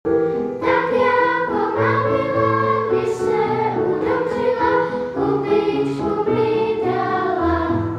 Tak jako pravidla by se utočila, kubičku přidala.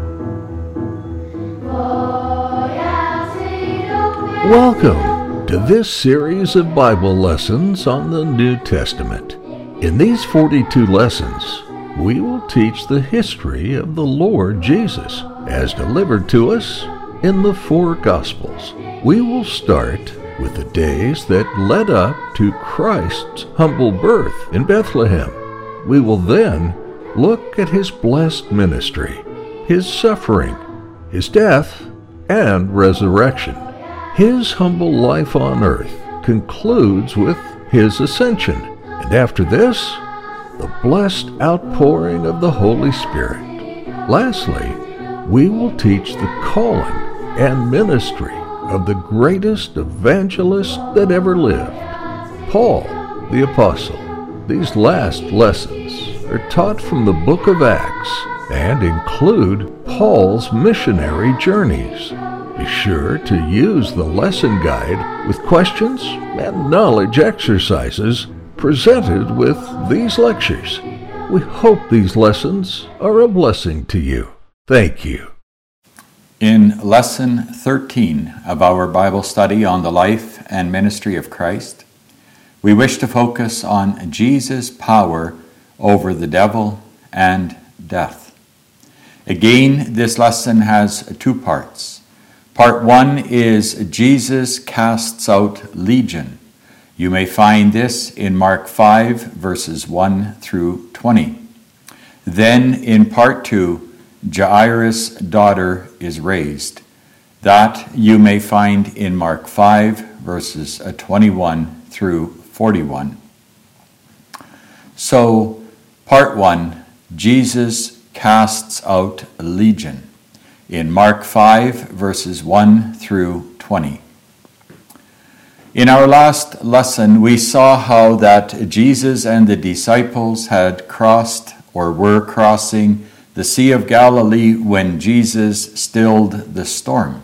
Vojáci do Welcome to this series of Bible lessons on the New Testament. In these 42 lessons, we will teach the history of the Lord Jesus as delivered to us in the four Gospels. We will start with the days that led up to Christ's humble birth in Bethlehem. We will then look at his blessed ministry, his suffering, his death, and resurrection. His humble life on earth concludes with his ascension, and after this, the blessed outpouring of the Holy Spirit. Lastly, we will teach the calling and ministry of the greatest evangelist that ever lived, Paul the Apostle. These last lessons are taught from the book of Acts and include Paul's missionary journeys. Be sure to use the lesson guide with questions and knowledge exercises presented with these lectures. We hope these lessons are a blessing to you. Thank you. In Lesson 13 of our Bible study on the life and ministry of Christ, we wish to focus on Jesus' power over the devil and death. Again, this lesson has two parts. Part 1 is Jesus casts out Legion. You may find this in Mark 5, verses 1 through 20. Then in Part 2, Jairus' daughter is raised. That you may find in Mark 5, verses 21 through 41. So, Part 1, Jesus casts out Legion. In Mark 5, verses 1 through 20. In our last lesson, we saw how that Jesus and the disciples had crossed or were crossing the Sea of Galilee when Jesus stilled the storm.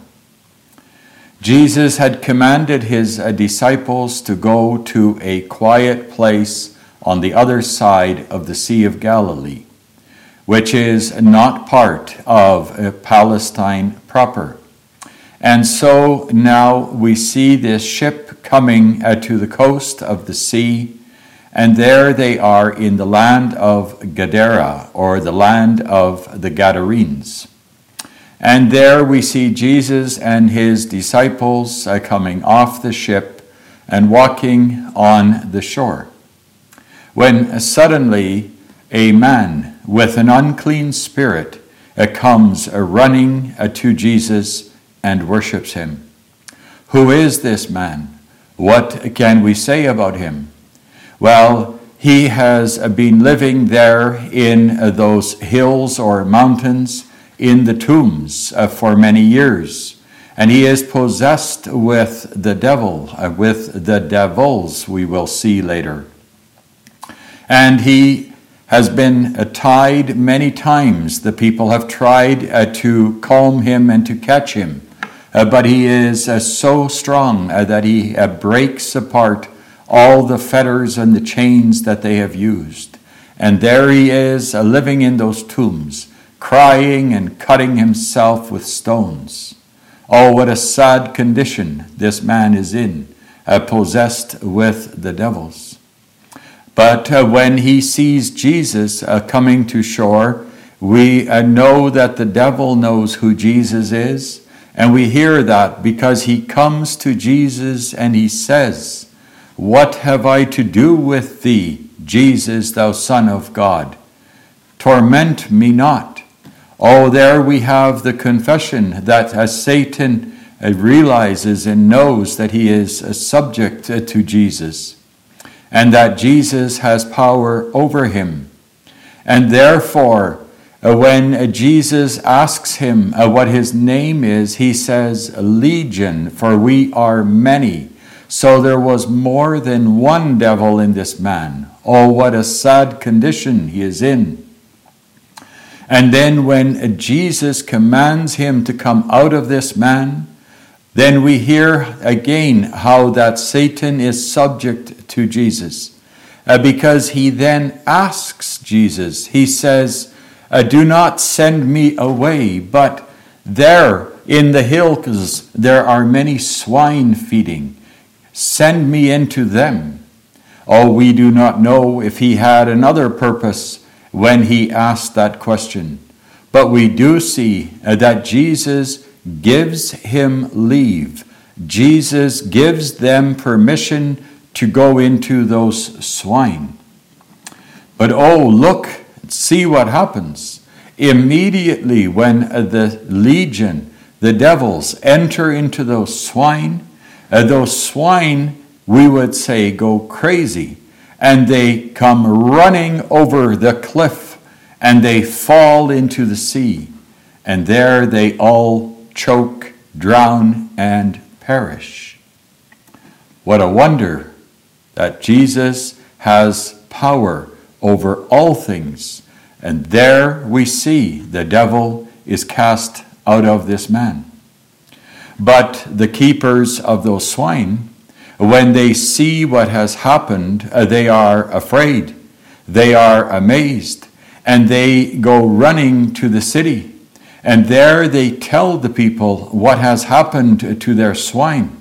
Jesus had commanded his disciples to go to a quiet place on the other side of the Sea of Galilee, which is not part of Palestine proper. And so now we see this ship coming to the coast of the sea, and there they are in the land of Gadara, or the land of the Gadarenes. And there we see Jesus and his disciples coming off the ship and walking on the shore. When suddenly a man with an unclean spirit comes running to Jesus and worships him. Who is this man? What can we say about him? Well, he has been living there in those hills or mountains in the tombs for many years. And he is possessed with the devil, with the devils we will see later. And he has been tied many times. The people have tried to calm him and to catch him. But he is so strong that he breaks apart all the fetters and the chains that they have used. And there he is living in those tombs, crying and cutting himself with stones. Oh, what a sad condition this man is in, possessed with the devils. But when he sees Jesus coming to shore, we know that the devil knows who Jesus is. And we hear that because he comes to Jesus and he says, "What have I to do with thee, Jesus, thou Son of God? Torment me not." Oh, there we have the confession that Satan realizes and knows that he is subject to Jesus, and that Jesus has power over him. And therefore, when Jesus asks him what his name is, he says, "Legion, for we are many." So there was more than one devil in this man. Oh, what a sad condition he is in. And then when Jesus commands him to come out of this man, Then we hear again how that Satan is subject to Jesus, because he then asks Jesus, he says, do not send me away, but there in the hills there are many swine feeding. Send me into them. Oh, we do not know if he had another purpose when he asked that question. But we do see that Jesus gives him leave. Jesus gives them permission to go into those swine. But oh, look, see what happens. Immediately when the legion, the devils, enter into those swine, we would say, go crazy. And they come running over the cliff and they fall into the sea. And there they all choke, drown, and perish. What a wonder that Jesus has power over all things. And there we see the devil is cast out of this man. But the keepers of those swine, when they see what has happened, they are afraid, they are amazed, and they go running to the city. And there they tell the people what has happened to their swine.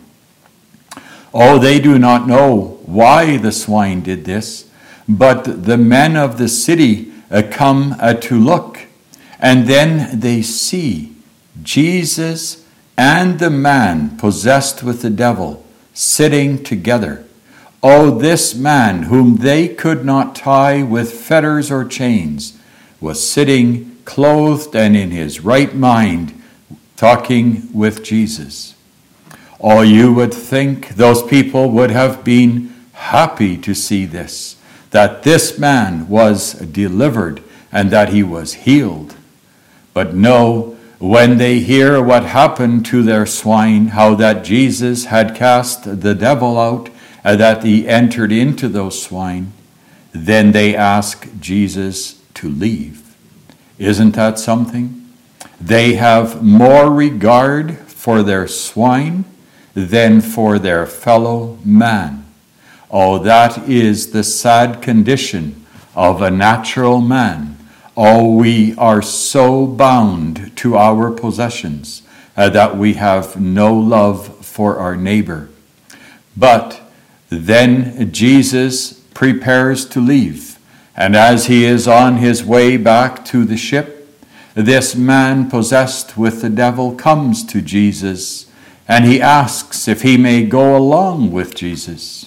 Oh, they do not know why the swine did this, but the men of the city come to look. And then they see Jesus and the man possessed with the devil sitting together. Oh, this man whom they could not tie with fetters or chains was sitting clothed and in his right mind, talking with Jesus. Oh, you would think those people would have been happy to see this, that this man was delivered and that he was healed. But no, when they hear what happened to their swine, how that Jesus had cast the devil out, and that he entered into those swine, then they ask Jesus to leave. Isn't that something? They have more regard for their swine than for their fellow man. Oh, that is the sad condition of a natural man. Oh, we are so bound to our possessions that we have no love for our neighbor. But then Jesus prepares to leave. And as he is on his way back to the ship, this man possessed with the devil comes to Jesus, and he asks if he may go along with Jesus.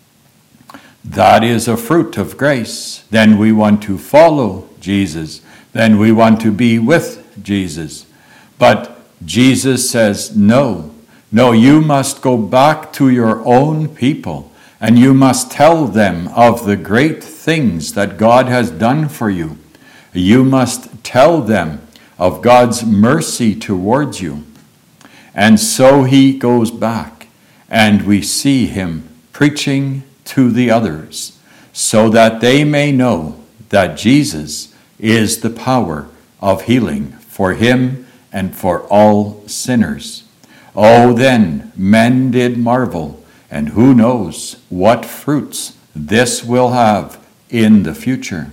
That is a fruit of grace. Then we want to follow Jesus. Then we want to be with Jesus. But Jesus says, no, you must go back to your own people. And you must tell them of the great things that God has done for you. You must tell them of God's mercy towards you. And so he goes back, and we see him preaching to the others, so that they may know that Jesus is the power of healing for him and for all sinners. Oh, then men did marvel, and who knows what fruits this will have in the future.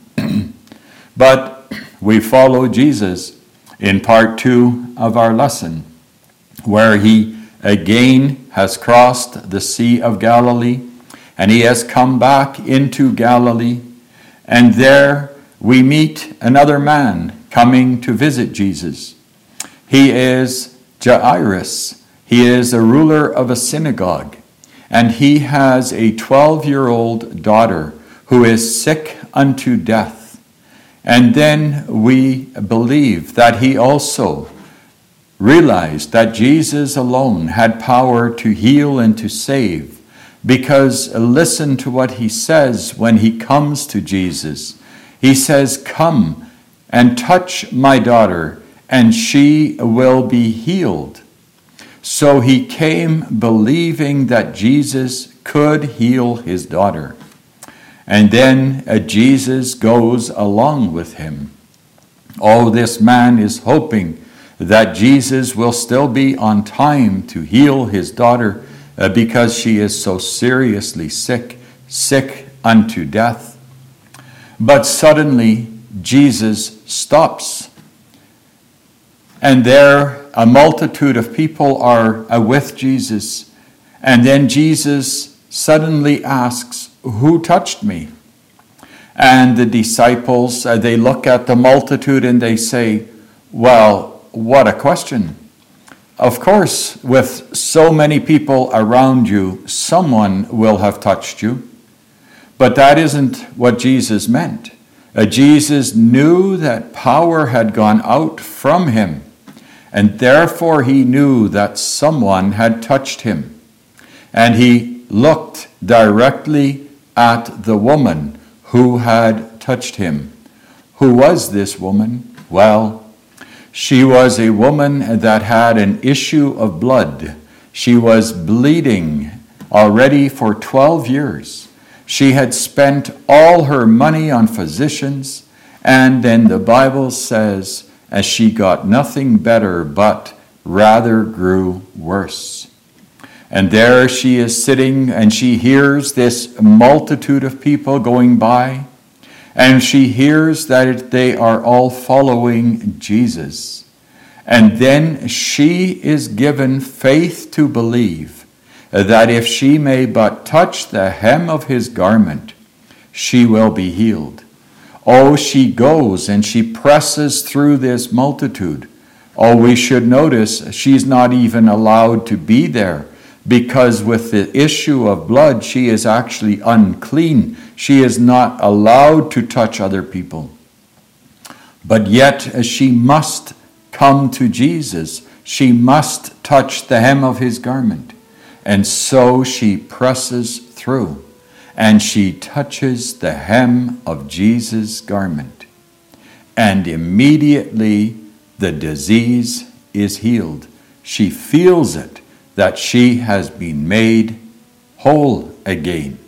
But we follow Jesus in part 2 of our lesson, where he again has crossed the Sea of Galilee, and he has come back into Galilee, and there we meet another man coming to visit Jesus. He is Jairus. He is a ruler of a synagogue, and he has a 12-year-old daughter who is sick unto death. And then we believe that he also realized that Jesus alone had power to heal and to save, because listen to what he says when he comes to Jesus. He says, "Come and touch my daughter, and she will be healed." So he came believing that Jesus could heal his daughter. And then Jesus goes along with him. Oh, this man is hoping that Jesus will still be on time to heal his daughter because she is so seriously sick unto death. But suddenly Jesus stops. And there a multitude of people are with Jesus. And then Jesus suddenly asks, "Who touched me?" And the disciples, they look at the multitude and they say, "Well, what a question. Of course, with so many people around you, someone will have touched you." But that isn't what Jesus meant. Jesus knew that power had gone out from him, and therefore he knew that someone had touched him. And he looked directly at the woman who had touched him. Who was this woman? Well, she was a woman that had an issue of blood. She was bleeding already for 12 years. She had spent all her money on physicians, and then the Bible says, as she got nothing better, but rather grew worse. And there she is sitting, and she hears this multitude of people going by, and she hears that they are all following Jesus. And then she is given faith to believe that if she may but touch the hem of his garment, she will be healed. Oh, she goes and she presses through this multitude. Oh, we should notice she's not even allowed to be there, because with the issue of blood, she is actually unclean. She is not allowed to touch other people. But yet she must come to Jesus. She must touch the hem of his garment. And so she presses through, and she touches the hem of Jesus' garment. And immediately the disease is healed. She feels it, that she has been made whole again.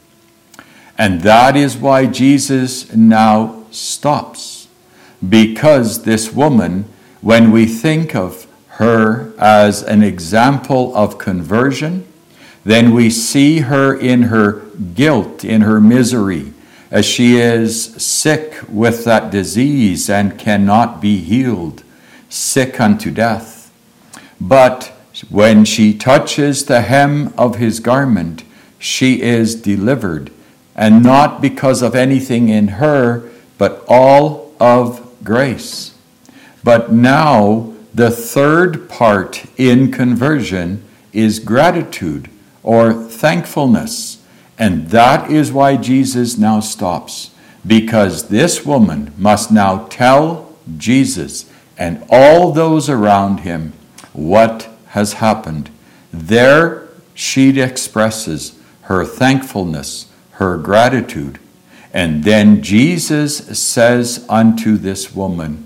And that is why Jesus now stops. Because this woman, when we think of her as an example of conversion, then we see her in her guilt, in her misery, as she is sick with that disease and cannot be healed, sick unto death. But when she touches the hem of his garment, she is delivered, and not because of anything in her, but all of grace. But now the third part in conversion is gratitude, or thankfulness. And that is why Jesus now stops, because this woman must now tell Jesus and all those around him what has happened. There she expresses her thankfulness, her gratitude. And then Jesus says unto this woman,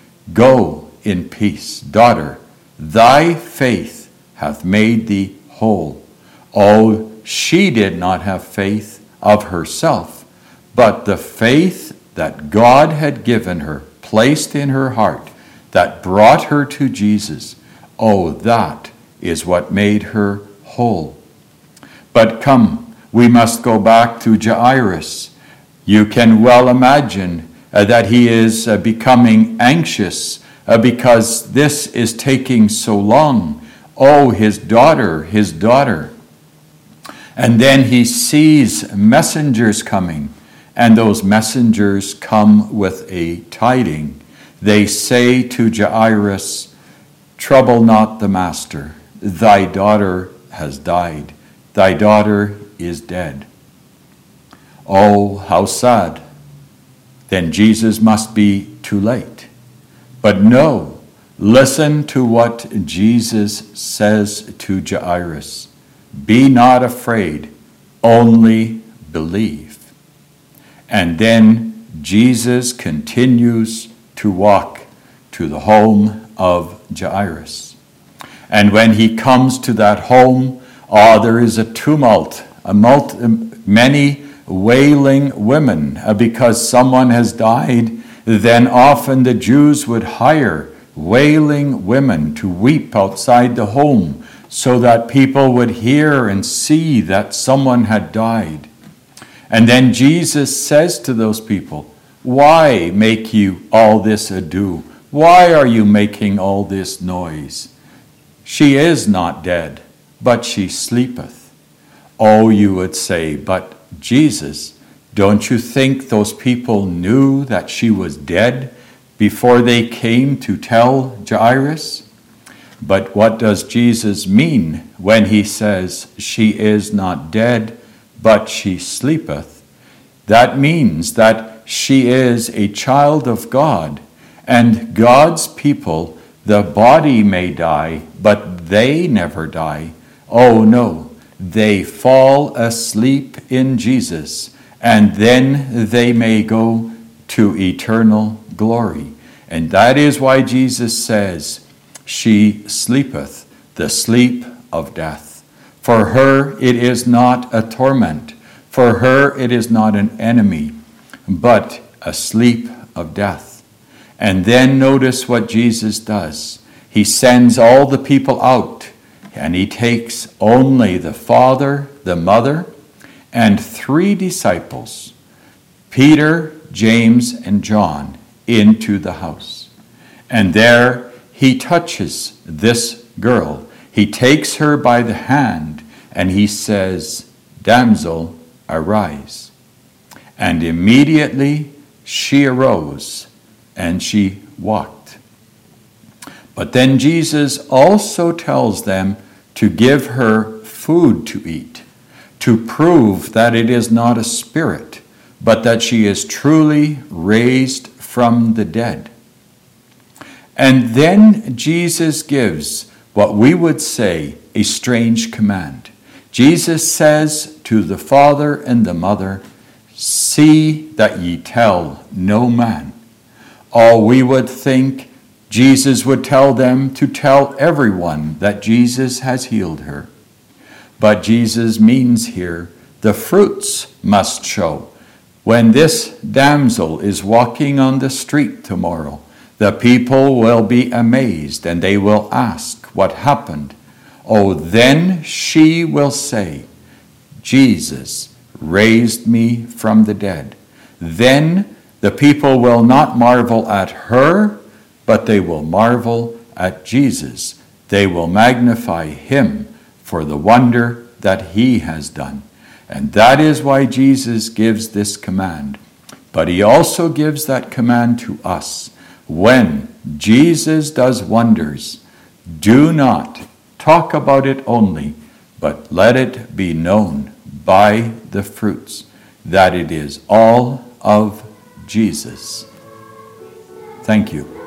"Go in peace, daughter, thy faith hath made thee whole." Oh, she did not have faith of herself, but the faith that God had given her, placed in her heart, that brought her to Jesus. Oh, that is what made her whole. But come, we must go back to Jairus. You can well imagine that he is becoming anxious because this is taking so long. Oh, his daughter. And then he sees messengers coming, and those messengers come with a tiding. They say to Jairus, "Trouble not the master, thy daughter has died. Thy daughter is dead." Oh, how sad. Then Jesus must be too late. But no, listen to what Jesus says to Jairus. "Be not afraid, only believe." And then Jesus continues to walk to the home of Jairus. And when he comes to that home, there is a tumult, many wailing women, because someone has died. Then often the Jews would hire wailing women to weep outside the home so that people would hear and see that someone had died. And then Jesus says to those people, "Why make you all this ado? Why are you making all this noise? She is not dead, but she sleepeth." Oh, you would say, "But Jesus, don't you think those people knew that she was dead before they came to tell Jairus?" But what does Jesus mean when he says, "She is not dead, but she sleepeth"? That means that she is a child of God, and God's people, the body may die, but they never die. Oh no, they fall asleep in Jesus, and then they may go to eternal glory. And that is why Jesus says, "She sleepeth the sleep of death." For her it is not a torment. For her it is not an enemy, but a sleep of death. And then notice what Jesus does. He sends all the people out, and he takes only the father, the mother, and 3 disciples, Peter, James, and John, into the house. And there he touches this girl. He takes her by the hand, and he says, "Damsel, arise." And immediately she arose, and she walked. But then Jesus also tells them to give her food to eat, to prove that it is not a spirit, but that she is truly raised from the dead. And then Jesus gives what we would say a strange command. Jesus says to the father and the mother, "See that ye tell no man." Oh, we would think Jesus would tell them to tell everyone that Jesus has healed her. But Jesus means here the fruits must show. When this damsel is walking on the street tomorrow, the people will be amazed and they will ask what happened. Oh, then she will say, "Jesus raised me from the dead." Then the people will not marvel at her, but they will marvel at Jesus. They will magnify him for the wonder that he has done. And that is why Jesus gives this command. But he also gives that command to us. When Jesus does wonders, do not talk about it only, but let it be known by the fruits that it is all of Jesus. Thank you.